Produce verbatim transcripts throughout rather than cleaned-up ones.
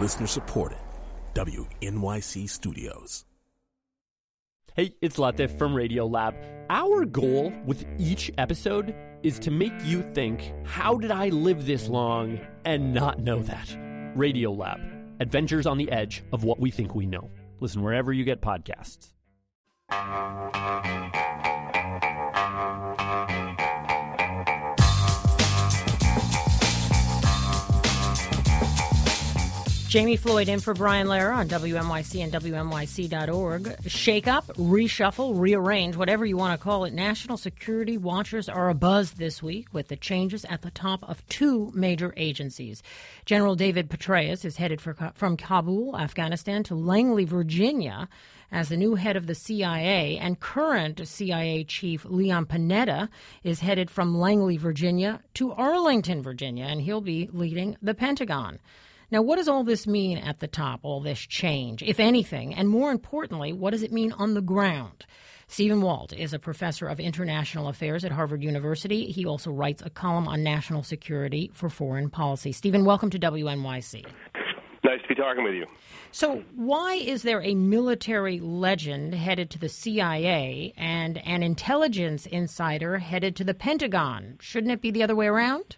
Listener supported. W N Y C Studios. Hey, it's Latif from Radiolab. Our goal with each episode is to make you think, how did I live this long and not know that? Radiolab, adventures on the edge of what we think we know. Listen wherever you get podcasts. Jamie Floyd in for Brian Lehrer on W N Y C and W N Y C dot org. Shake up, reshuffle, rearrange, whatever you want to call it. National security watchers are abuzz this week with the changes at the top of two major agencies. General David Petraeus is headed for, from Kabul, Afghanistan, to Langley, Virginia, as the new head of the C I A, and current C I A chief Leon Panetta is headed from Langley, Virginia, to Arlington, Virginia, and he'll be leading the Pentagon. Now, what does all this mean at the top, all this change, if anything? And more importantly, what does it mean on the ground? Stephen Walt is a professor of international affairs at Harvard University. He also writes a column on national security for foreign policy. Stephen, welcome to W N Y C. Nice to be talking with you. So why is there a military legend headed to the C I A and an intelligence insider headed to the Pentagon? Shouldn't it be the other way around?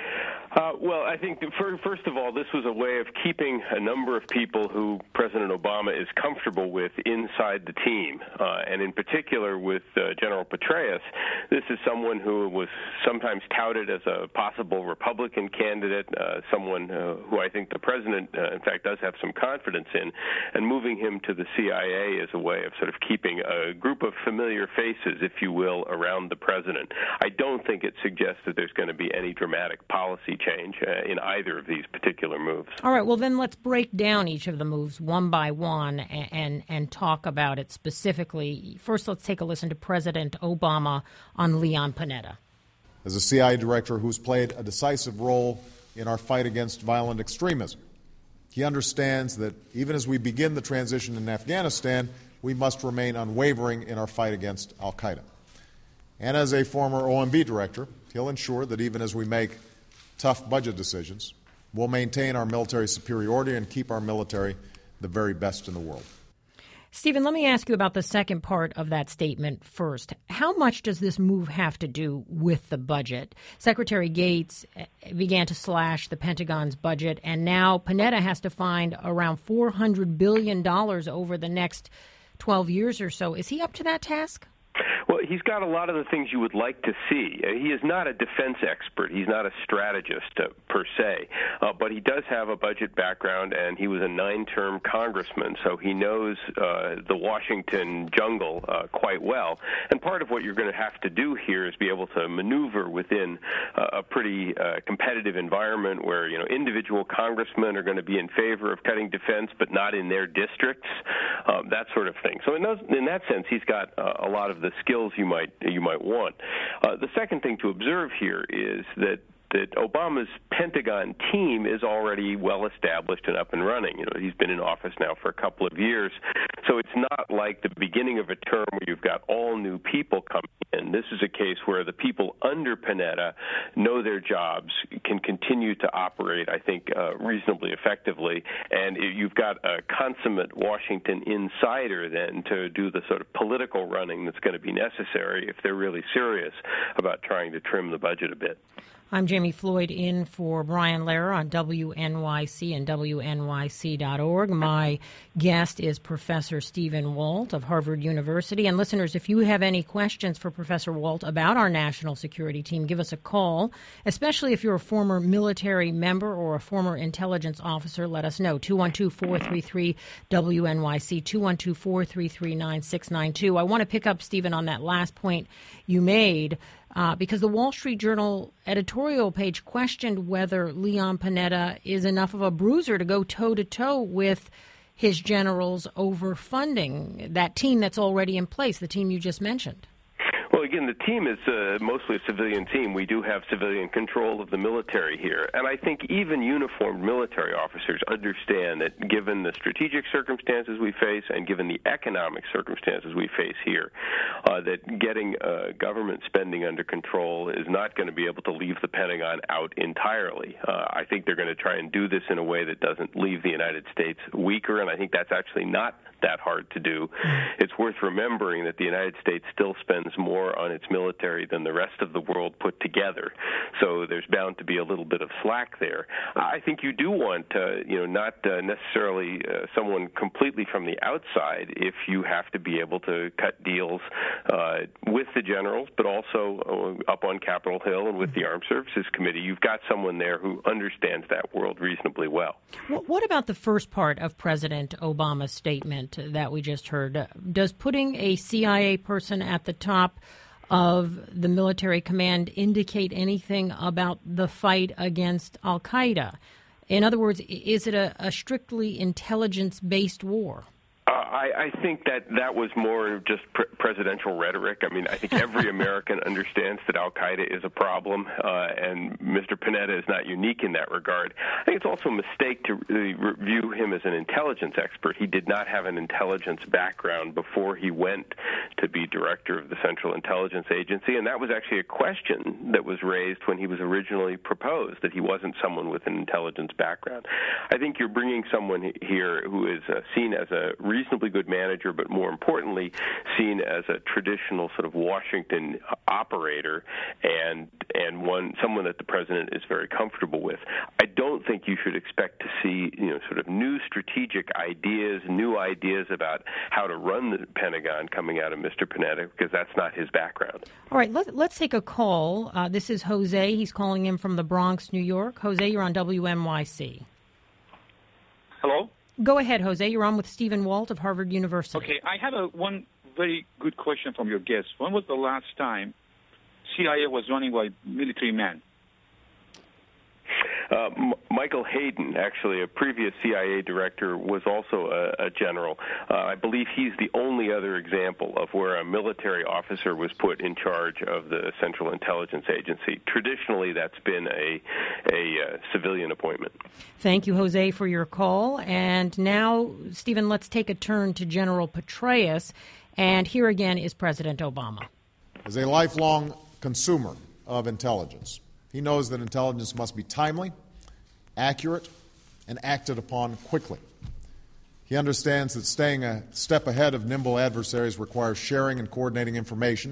Uh, well, I think, that for, first of all, this was a way of keeping a number of people who President Obama is comfortable with inside the team. Uh, and in particular with uh, General Petraeus, this is someone who was sometimes touted as a possible Republican candidate, uh, someone uh, who I think the president, uh, in fact, does have some confidence in. And moving him to the C I A is a way of sort of keeping a group of familiar faces, if you will, around the president. I don't think it suggests that there's going to be any dramatic policy change uh, in either of these particular moves. All right, well, then let's break down each of the moves one by one and, and, and talk about it specifically. First, let's take a listen to President Obama on Leon Panetta. As a C I A director who's played a decisive role in our fight against violent extremism, he understands that even as we begin the transition in Afghanistan, we must remain unwavering in our fight against al-Qaeda. And as a former O M B director, he'll ensure that even as we make tough budget decisions, we'll maintain our military superiority and keep our military the very best in the world. Stephen, let me ask you about the second part of that statement first. How much does this move have to do with the budget? Secretary Gates began to slash the Pentagon's budget, and now Panetta has to find around four hundred billion dollars over the next twelve years or so. Is he up to that task? Well, he's got a lot of the things you would like to see. Uh, he is not a defense expert. He's not a strategist uh, per se, uh, but he does have a budget background, and he was a nine-term congressman, so he knows uh, the Washington jungle uh, quite well. And part of what you're going to have to do here is be able to maneuver within uh, a pretty uh, competitive environment where, you know, individual congressmen are going to be in favor of cutting defense, but not in their districts, uh, that sort of thing. So in, those, in that sense, he's got uh, a lot of the skills you might you might want. Uh, the second thing to observe here is that that Obama's Pentagon team is already well established and up and running. You know, he's been in office now for a couple of years, so it's not like the beginning of a term where you've got all new people coming in. This is a case where the people under Panetta know their jobs, can continue to operate, I think, uh, reasonably effectively, and you've got a consummate Washington insider then to do the sort of political running that's going to be necessary if they're really serious about trying to trim the budget a bit. I'm Jamie Floyd in for Brian Lehrer on W N Y C and W N Y C dot org. My guest is Professor Stephen Walt of Harvard University. And listeners, if you have any questions for Professor Walt about our national security team, give us a call, especially if you're a former military member or a former intelligence officer. Let us know. two one two, four three three, W N Y C, two one two, four three three, nine six nine two. I want to pick up, Stephen, on that last point you made. Uh, because the Wall Street Journal editorial page questioned whether Leon Panetta is enough of a bruiser to go toe-to-toe with his generals over funding that team that's already in place, the team you just mentioned. Well, again, the team is uh, mostly a civilian team. We do have civilian control of the military here. And I think even uniformed military officers understand that given the strategic circumstances we face and given the economic circumstances we face here, uh, that getting uh, government spending under control is not going to be able to leave the Pentagon out entirely. Uh, I think they're going to try and do this in a way that doesn't leave the United States weaker, and I think that's actually not that hard to do. It's worth remembering that the United States still spends more on its military than the rest of the world put together. So there's bound to be a little bit of slack there. I think you do want, uh, you know, not uh, necessarily uh, someone completely from the outside if you have to be able to cut deals uh, with the generals, but also uh, up on Capitol Hill and with the Armed Services Committee. You've got someone there who understands that world reasonably well. What about the first part of President Obama's statement that we just heard? Does putting a C I A person at the top of the military command indicate anything about the fight against al-Qaeda? In other words, is it a, a strictly intelligence-based war? Uh, I, I think that that was more just pre- presidential rhetoric. I mean, I think every American understands that al-Qaeda is a problem, uh, and Mister Panetta is not unique in that regard. I think it's also a mistake to really view him as an intelligence expert. He did not have an intelligence background before he went to be director of the Central Intelligence Agency, and that was actually a question that was raised when he was originally proposed, that he wasn't someone with an intelligence background. I think you're bringing someone here who is uh, seen as a reasonably good manager, but more importantly, seen as a traditional sort of Washington operator and and one someone that the president is very comfortable with. I don't think you should expect to see, you know, sort of new strategic ideas, new ideas about how to run the Pentagon coming out of Mister Panetta, because that's not his background. All right, let, let's take a call. Uh, this is Jose. He's calling in from the Bronx, New York. Jose, you're on W M Y C. Hello? Go ahead, Jose. You're on with Stephen Walt of Harvard University. Okay, I have a one very good question from your guest. When was the last time C I A was running by military men? Uh, M- Michael Hayden, actually a previous C I A director, was also a, a general. Uh, I believe he's the only other example of where a military officer was put in charge of the Central Intelligence Agency. Traditionally, that's been a, a uh, civilian appointment. Thank you, Jose, for your call. And now, Stephen, let's take a turn to General Petraeus. And here again is President Obama. As a lifelong consumer of intelligence, he knows that intelligence must be timely, accurate, and acted upon quickly. He understands that staying a step ahead of nimble adversaries requires sharing and coordinating information.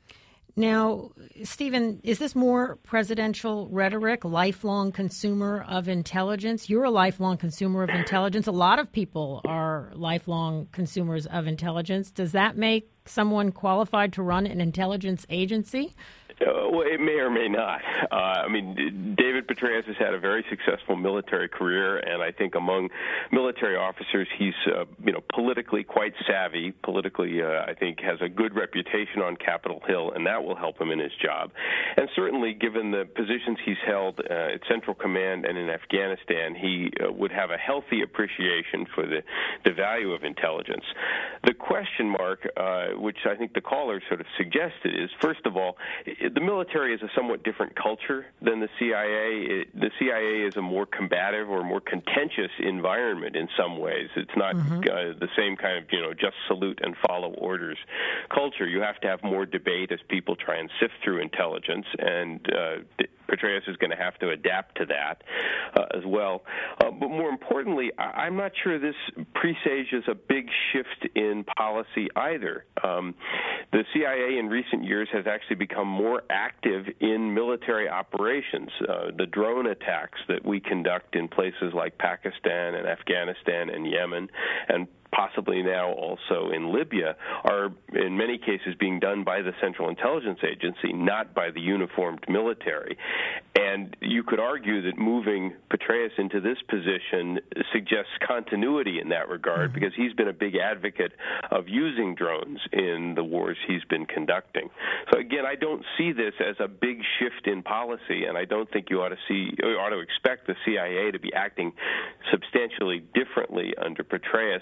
Now, Stephen, is this more presidential rhetoric, lifelong consumer of intelligence? You're a lifelong consumer of intelligence. A lot of people are lifelong consumers of intelligence. Does that make someone qualified to run an intelligence agency? Uh, well, it may or may not. Uh, I mean, David Petraeus has had a very successful military career, and I think among military officers, he's uh, you know politically quite savvy. Politically, uh, I think has a good reputation on Capitol Hill, and that will help him in his job. And certainly, given the positions he's held uh, at Central Command and in Afghanistan, he uh, would have a healthy appreciation for the the value of intelligence. The question mark, uh, which I think the caller sort of suggested, is first of all, the military is a somewhat different culture than the C I A. It, the C I A is a more combative or more contentious environment in some ways. It's not mm-hmm. uh, the same kind of, you know, just salute and follow orders culture. You have to have more debate as people try and sift through intelligence, and uh, Petraeus is going to have to adapt to that uh, as well. Uh, but more importantly, I- I'm not sure this presages a big shift in policy either. Um, the C I A in recent years has actually become more active in military operations. Uh, the drone attacks that we conduct in places like Pakistan and Afghanistan and Yemen and possibly now also in Libya, are in many cases being done by the Central Intelligence Agency, not by the uniformed military. And you could argue that moving Petraeus into this position suggests continuity in that regard, because he's been a big advocate of using drones in the wars he's been conducting. So again, I don't see this as a big shift in policy, and I don't think you ought to see, you ought to expect the C I A to be acting substantially differently under Petraeus than it has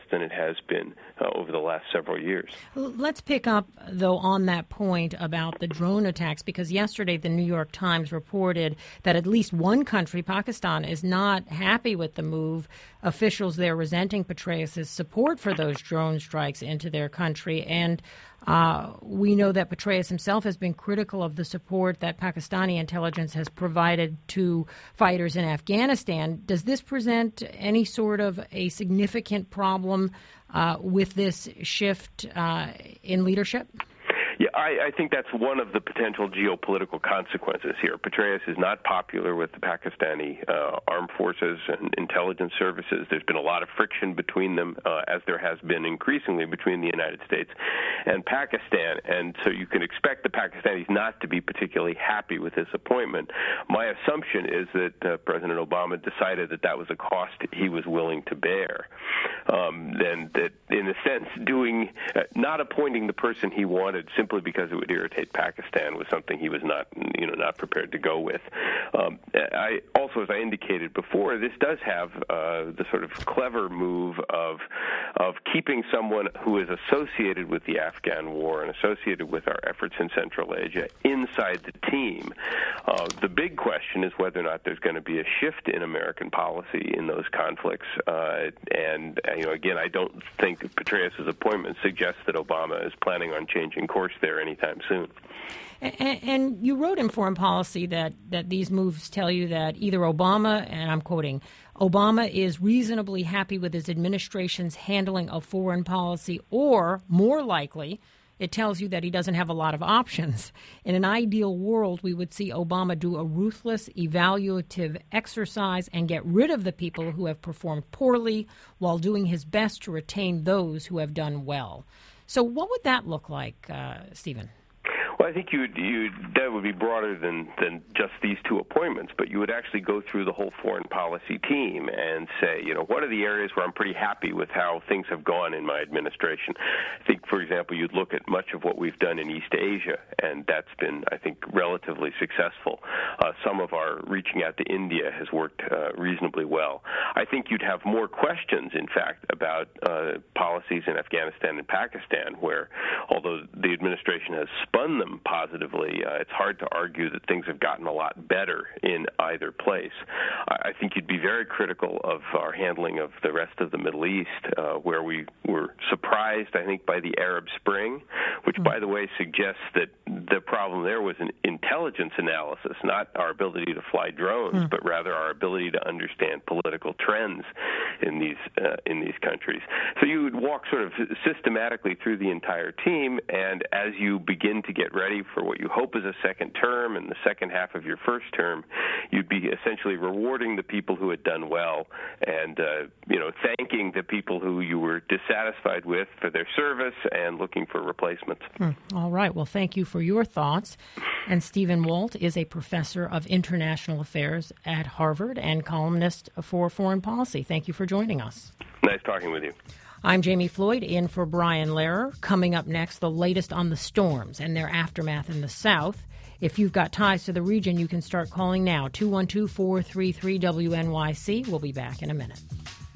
has been uh, over the last several years. Let's pick up, though, on that point about the drone attacks, because yesterday the New York Times reported that at least one country, Pakistan, is not happy with the move. Officials there resenting Petraeus' support for those drone strikes into their country. And uh, we know that Petraeus himself has been critical of the support that Pakistani intelligence has provided to fighters in Afghanistan. Does this present any sort of a significant problem uh, with this shift uh, in leadership? Yeah, I, I think that's one of the potential geopolitical consequences here. Petraeus is not popular with the Pakistani uh, armed forces and intelligence services. There's been a lot of friction between them, uh, as there has been increasingly between the United States and Pakistan. And so you can expect the Pakistanis not to be particularly happy with this appointment. My assumption is that uh, President Obama decided that that was a cost he was willing to bear. Um, and that, in a sense, doing uh, not appointing the person he wanted simply because it would irritate Pakistan was something he was not, you know, not prepared to go with. Um, I also, as I indicated before, this does have uh, the sort of clever move of of keeping someone who is associated with the Afghan war and associated with our efforts in Central Asia inside the team. Uh, the big question is whether or not there's going to be a shift in American policy in those conflicts. Uh, and you know, again, I don't think Petraeus' appointment suggests that Obama is planning on changing course there anytime soon. And, and you wrote in Foreign Policy that, that these moves tell you that either Obama, and I'm quoting, Obama is reasonably happy with his administration's handling of foreign policy, or, more likely, it tells you that he doesn't have a lot of options. In an ideal world, we would see Obama do a ruthless, evaluative exercise and get rid of the people who have performed poorly while doing his best to retain those who have done well. So what would that look like, uh, Stephen? Well, I think you you that would be broader than, than just these two appointments, but you would actually go through the whole foreign policy team and say, you know, what are the areas where I'm pretty happy with how things have gone in my administration? I think, for example, you'd look at much of what we've done in East Asia, and that's been, I think, relatively successful. Uh, some of our reaching out to India has worked uh, reasonably well. I think you'd have more questions, in fact, about uh, policies in Afghanistan and Pakistan, where, although the administration has spun them positively, uh, it's hard to argue that things have gotten a lot better in either place. I think you'd be very critical of our handling of the rest of the Middle East, uh, where we were surprised, I think, by the Arab Spring, which, mm-hmm. by the way, suggests that the problem there was an intelligence analysis, not our ability to fly drones, mm-hmm. but rather our ability to understand political trends in these uh, in these countries. So you would walk sort of systematically through the entire team, and as you begin to get ready for what you hope is a second term and the second half of your first term, you'd be essentially rewarding the people who had done well and, uh, you know, thanking the people who you were dissatisfied with for their service and looking for replacements. Hmm. All right. Well, thank you for your thoughts. And Stephen Walt is a professor of international affairs at Harvard and columnist for Foreign Policy. Thank you for joining us. Nice talking with you. I'm Jamie Floyd, in for Brian Lehrer. Coming up next, the latest on the storms and their aftermath in the South. If you've got ties to the region, you can start calling now, two one two, four three three, W N Y C. We'll be back in a minute.